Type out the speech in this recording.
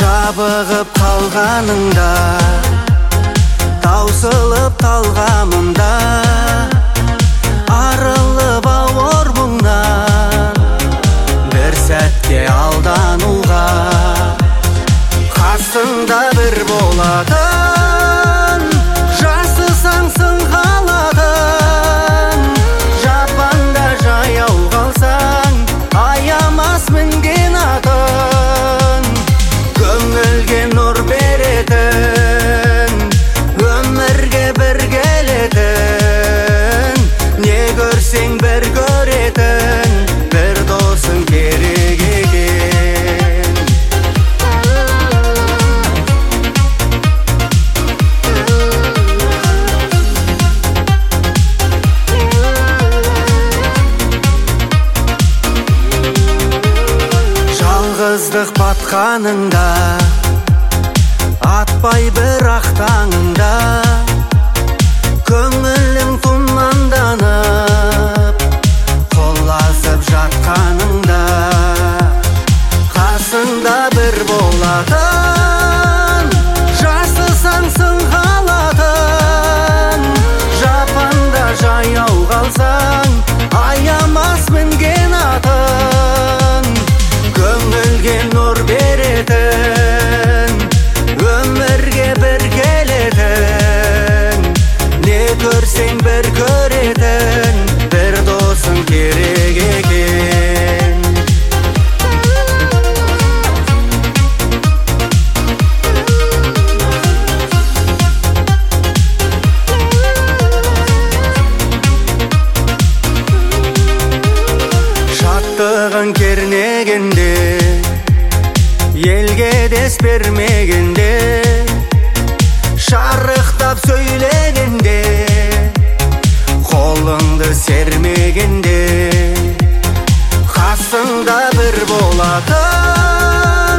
жабығып қалғаныңда, таусылып талғамымда, арылып ауыр мұңнан бір сәтке алдануға, қасыңда бір болатын, жасысаңсың қалатын, жапанда жаяу қалсаң аямас мінген атын, көңілге нұр беретін, өмірге бір келетін, не көрсең бір көретін, бір досың керек екен. Жалғыздық батқаныңда, атпай бірақ таңыңда, көңілің тұманданып, құлазып жатқаныңда, қасыңда бір болатын, жасысаңсың қалатын, жапанда жаяу қалсаң аямас мінген атын, көңілге нұр беретін, өмірге бір келетін, не көрсең бір көретін, бір досың керек екен. Шаттығын кернегенде, елге дес бермегенде, шарықтап сөйлегенде, қолыңды сермегенде, қасыңда бір болатын,